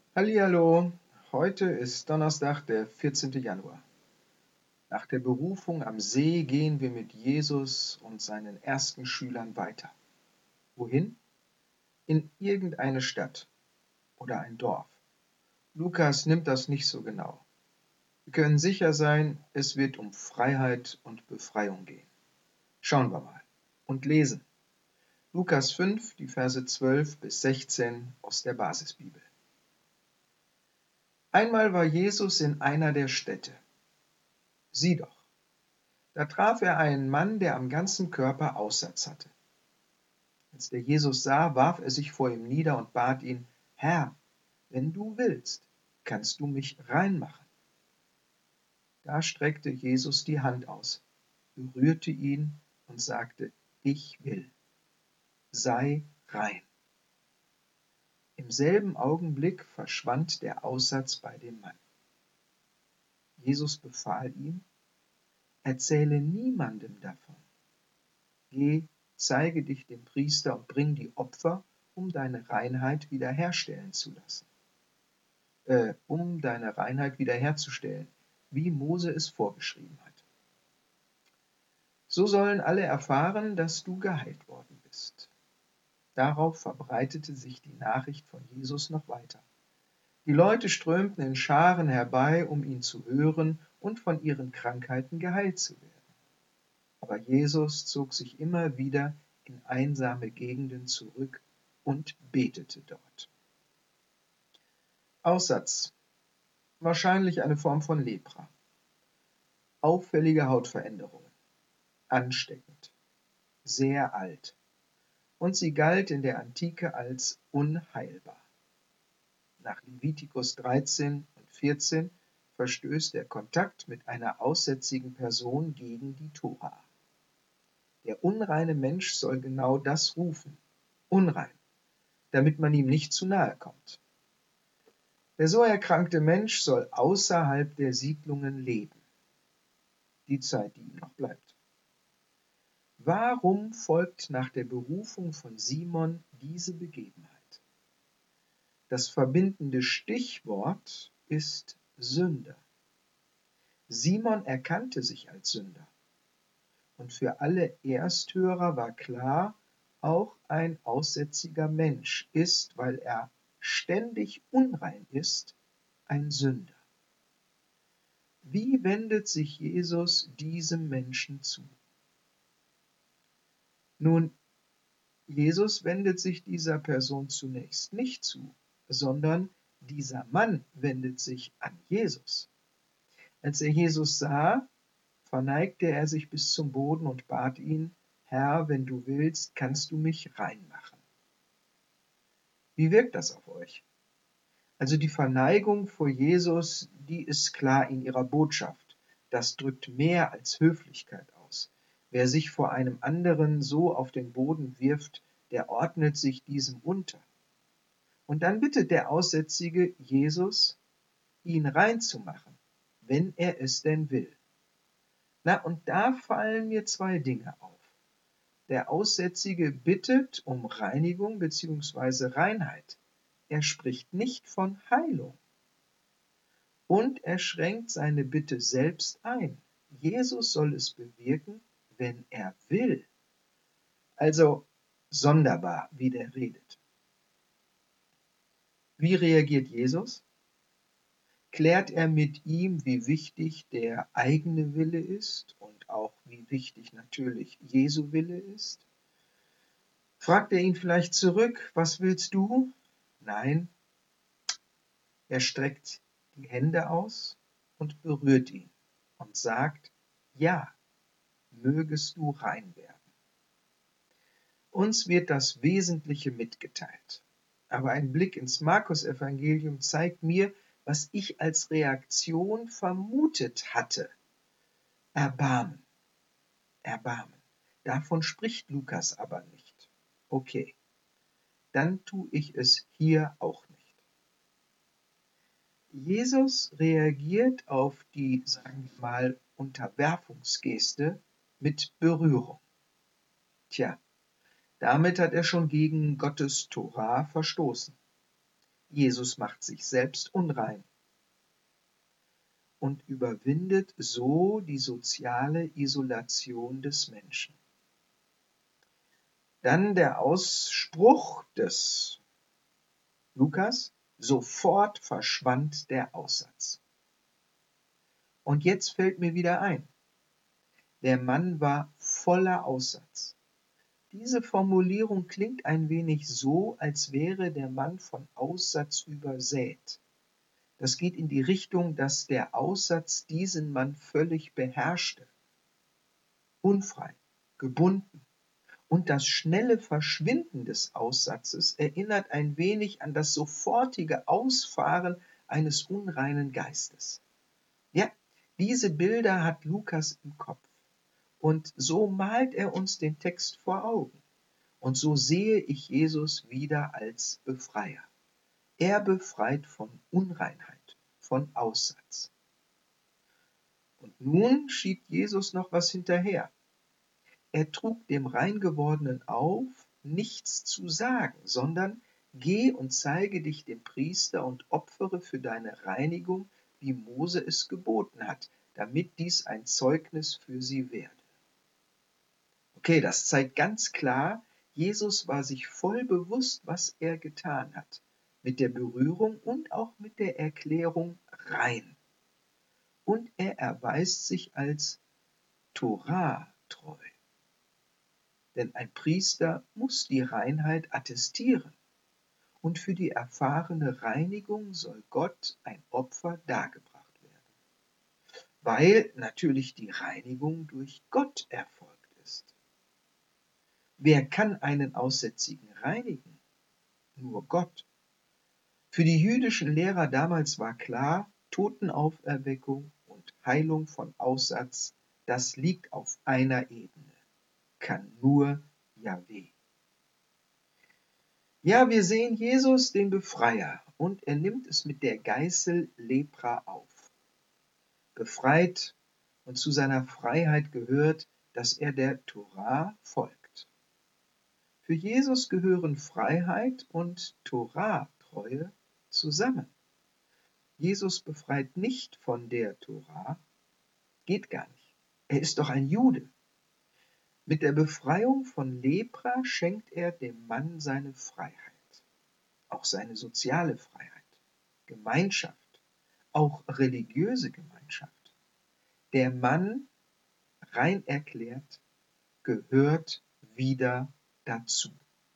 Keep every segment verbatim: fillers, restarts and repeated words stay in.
Hallihallo, heute ist Donnerstag, der vierzehnte Januar. Nach der Berufung am See gehen wir mit Jesus und seinen ersten Schülern weiter. Wohin? In irgendeine Stadt oder ein Dorf. Lukas nimmt das nicht so genau. Wir können sicher sein, es wird um Freiheit und Befreiung gehen. Schauen wir mal und lesen. Lukas fünf, die Verse zwölf bis sechzehn aus der Basisbibel. Einmal war Jesus in einer der Städte. Sieh doch, da traf er einen Mann, der am ganzen Körper Aussatz hatte. Als der Jesus sah, warf er sich vor ihm nieder und bat ihn: Herr, wenn du willst, kannst du mich rein machen. Da streckte Jesus die Hand aus, berührte ihn und sagte: Ich will, sei rein. Im selben Augenblick verschwand der Aussatz bei dem Mann. Jesus befahl ihm: Erzähle niemandem davon. Geh, zeige dich dem Priester und bring die Opfer, um deine Reinheit wiederherstellen zu lassen. Äh, um deine Reinheit wiederherzustellen, wie Mose es vorgeschrieben hat. So sollen alle erfahren, dass du geheilt worden bist. Darauf verbreitete sich die Nachricht von Jesus noch weiter. Die Leute strömten in Scharen herbei, um ihn zu hören und von ihren Krankheiten geheilt zu werden. Aber Jesus zog sich immer wieder in einsame Gegenden zurück und betete dort. Aussatz. Wahrscheinlich eine Form von Lepra. Auffällige Hautveränderungen. Ansteckend. Sehr alt. Und sie galt in der Antike als unheilbar. Nach Levitikus dreizehn und vierzehn verstößt der Kontakt mit einer aussätzigen Person gegen die Tora. Der unreine Mensch soll genau das rufen, unrein, damit man ihm nicht zu nahe kommt. Der so erkrankte Mensch soll außerhalb der Siedlungen leben, die Zeit, die ihm noch bleibt. Warum folgt nach der Berufung von Simon diese Begebenheit? Das verbindende Stichwort ist Sünder. Simon erkannte sich als Sünder. Und für alle Ersthörer war klar, auch ein aussätziger Mensch ist, weil er ständig unrein ist, ein Sünder. Wie wendet sich Jesus diesem Menschen zu? Nun, Jesus wendet sich dieser Person zunächst nicht zu, sondern dieser Mann wendet sich an Jesus. Als er Jesus sah, verneigte er sich bis zum Boden und bat ihn: Herr, wenn du willst, kannst du mich rein machen. Wie wirkt das auf euch? Also die Verneigung vor Jesus, die ist klar in ihrer Botschaft. Das drückt mehr als Höflichkeit aus. Wer sich vor einem anderen so auf den Boden wirft, der ordnet sich diesem unter. Und dann bittet der Aussätzige Jesus, ihn reinzumachen, wenn er es denn will. Na, und da fallen mir zwei Dinge auf. Der Aussätzige bittet um Reinigung bzw. Reinheit. Er spricht nicht von Heilung. Und er schränkt seine Bitte selbst ein. Jesus soll es bewirken, wenn er will. Also sonderbar, wie der redet. Wie reagiert Jesus? Klärt er mit ihm, wie wichtig der eigene Wille ist und auch wie wichtig natürlich Jesu Wille ist? Fragt er ihn vielleicht zurück: Was willst du? Nein, er streckt die Hände aus und berührt ihn und sagt: Ja, mögest du rein werden. Uns wird das Wesentliche mitgeteilt. Aber ein Blick ins Markus-Evangelium zeigt mir, was ich als Reaktion vermutet hatte. Erbarmen. Erbarmen. Davon spricht Lukas aber nicht. Okay, dann tue ich es hier auch nicht. Jesus reagiert auf die, sagen wir mal, Unterwerfungsgeste mit Berührung. Tja, damit hat er schon gegen Gottes Tora verstoßen. Jesus macht sich selbst unrein und überwindet so die soziale Isolation des Menschen. Dann der Ausspruch des Lukas: Sofort verschwand der Aussatz. Und jetzt fällt mir wieder ein, der Mann war voller Aussatz. Diese Formulierung klingt ein wenig so, als wäre der Mann von Aussatz übersät. Das geht in die Richtung, dass der Aussatz diesen Mann völlig beherrschte. Unfrei, gebunden. Und das schnelle Verschwinden des Aussatzes erinnert ein wenig an das sofortige Ausfahren eines unreinen Geistes. Ja, diese Bilder hat Lukas im Kopf. Und so malt er uns den Text vor Augen. Und so sehe ich Jesus wieder als Befreier. Er befreit von Unreinheit, von Aussatz. Und nun schiebt Jesus noch was hinterher. Er trug dem Reingewordenen auf, nichts zu sagen, sondern geh und zeige dich dem Priester und opfere für deine Reinigung, wie Mose es geboten hat, damit dies ein Zeugnis für sie werde. Okay, das zeigt ganz klar, Jesus war sich voll bewusst, was er getan hat, mit der Berührung und auch mit der Erklärung rein. Und er erweist sich als Torah-treu. Denn ein Priester muss die Reinheit attestieren. Und für die erfahrene Reinigung soll Gott ein Opfer dargebracht werden. Weil natürlich die Reinigung durch Gott erfolgt ist. Wer kann einen Aussätzigen reinigen? Nur Gott. Für die jüdischen Lehrer damals war klar, Totenauferweckung und Heilung von Aussatz, das liegt auf einer Ebene. Kann nur Jahwe. Ja, wir sehen Jesus, den Befreier, und er nimmt es mit der Geißel Lepra auf. Befreit, und zu seiner Freiheit gehört, dass er der Torah folgt. Für Jesus gehören Freiheit und Torah-Treue zusammen. Jesus befreit nicht von der Torah, geht gar nicht. Er ist doch ein Jude. Mit der Befreiung von Lepra schenkt er dem Mann seine Freiheit, auch seine soziale Freiheit, Gemeinschaft, auch religiöse Gemeinschaft. Der Mann, rein erklärt, gehört wieder dazu.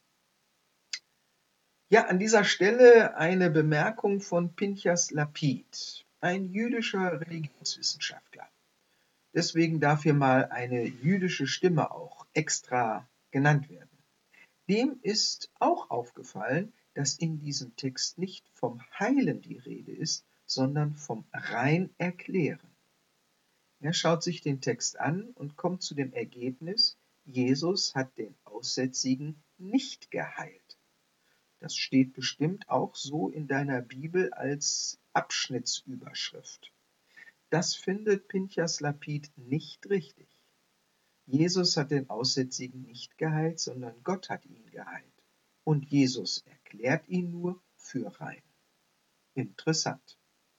Ja, an dieser Stelle eine Bemerkung von Pinchas Lapid, ein jüdischer Religionswissenschaftler. Deswegen darf hier mal eine jüdische Stimme auch extra genannt werden. Dem ist auch aufgefallen, dass in diesem Text nicht vom Heilen die Rede ist, sondern vom rein Erklären. Er schaut sich den Text an und kommt zu dem Ergebnis, Jesus hat den Aussätzigen nicht geheilt. Das steht bestimmt auch so in deiner Bibel als Abschnittsüberschrift. Das findet Pinchas Lapid nicht richtig. Jesus hat den Aussätzigen nicht geheilt, sondern Gott hat ihn geheilt. Und Jesus erklärt ihn nur für rein. Interessant.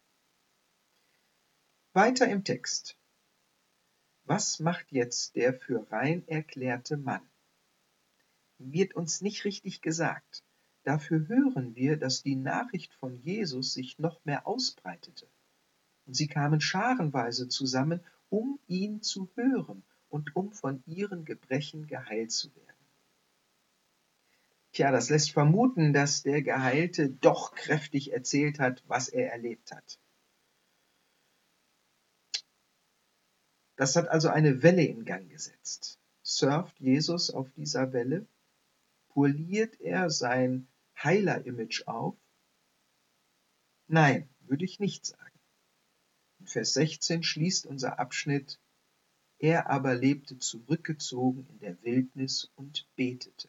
Weiter im Text. Was macht jetzt der für rein erklärte Mann? Wird uns nicht richtig gesagt. Dafür hören wir, dass die Nachricht von Jesus sich noch mehr ausbreitete. Und sie kamen scharenweise zusammen, um ihn zu hören und um von ihren Gebrechen geheilt zu werden. Tja, das lässt vermuten, dass der Geheilte doch kräftig erzählt hat, was er erlebt hat. Das hat also eine Welle in Gang gesetzt. Surft Jesus auf dieser Welle? Poliert er sein Heiler-Image auf? Nein, würde ich nicht sagen. In Vers sechzehn schließt unser Abschnitt: Er aber lebte zurückgezogen in der Wildnis und betete.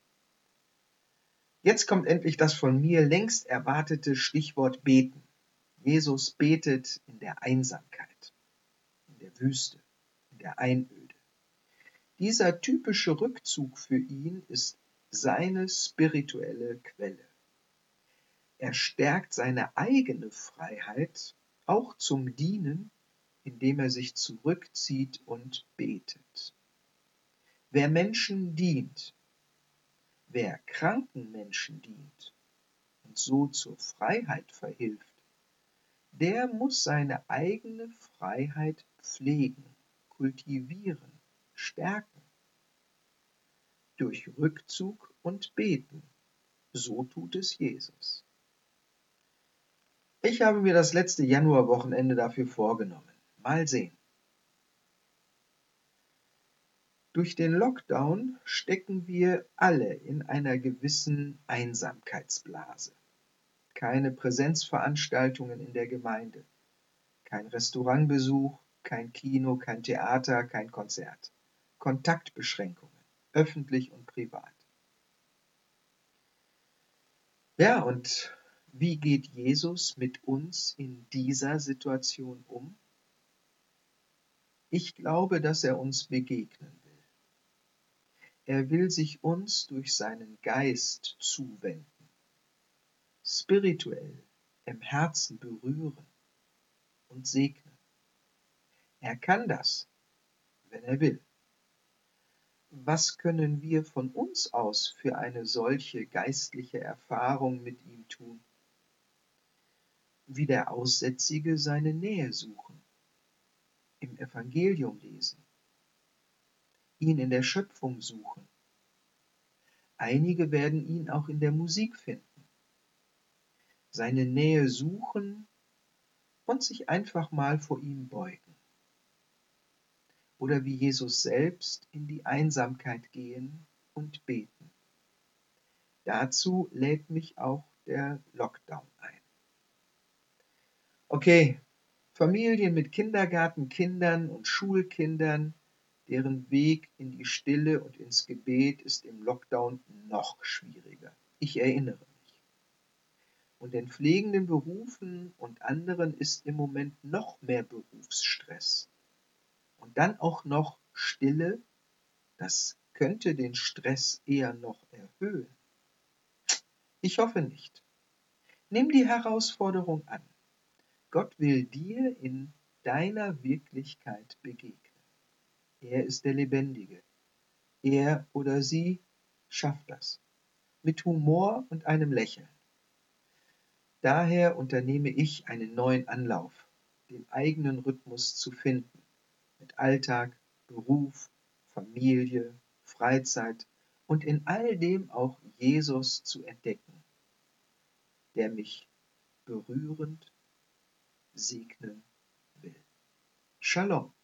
Jetzt kommt endlich das von mir längst erwartete Stichwort beten. Jesus betet in der Einsamkeit, in der Wüste, in der Einöde. Dieser typische Rückzug für ihn ist seine spirituelle Quelle. Er stärkt seine eigene Freiheit auch zum Dienen, indem er sich zurückzieht und betet. Wer Menschen dient, wer kranken Menschen dient und so zur Freiheit verhilft, der muss seine eigene Freiheit pflegen, kultivieren, stärken. Durch Rückzug und Beten. So tut es Jesus. Ich habe mir das letzte Januarwochenende dafür vorgenommen. Mal sehen. Durch den Lockdown stecken wir alle in einer gewissen Einsamkeitsblase. Keine Präsenzveranstaltungen in der Gemeinde, kein Restaurantbesuch, kein Kino, kein Theater, kein Konzert. Kontaktbeschränkungen, öffentlich und privat. Ja, und wie geht Jesus mit uns in dieser Situation um? Ich glaube, dass er uns begegnen will. Er will sich uns durch seinen Geist zuwenden, spirituell im Herzen berühren und segnen. Er kann das, wenn er will. Was können wir von uns aus für eine solche geistliche Erfahrung mit ihm tun? Wie der Aussätzige seine Nähe suchen, im Evangelium lesen, ihn in der Schöpfung suchen. Einige werden ihn auch in der Musik finden. Seine Nähe suchen und sich einfach mal vor ihm beugen. Oder wie Jesus selbst in die Einsamkeit gehen und beten. Dazu lädt mich auch der Lockdown ein. Okay, Familien mit Kindergartenkindern und Schulkindern, deren Weg in die Stille und ins Gebet ist im Lockdown noch schwieriger. Ich erinnere mich. Und in pflegenden Berufen und anderen ist im Moment noch mehr Berufsstress. Und dann auch noch Stille, das könnte den Stress eher noch erhöhen. Ich hoffe nicht. Nimm die Herausforderung an. Gott will dir in deiner Wirklichkeit begegnen. Er ist der Lebendige. Er oder sie schafft das. Mit Humor und einem Lächeln. Daher unternehme ich einen neuen Anlauf, den eigenen Rhythmus zu finden. Mit Alltag, Beruf, Familie, Freizeit und in all dem auch Jesus zu entdecken, der mich berührend segnen will. Shalom.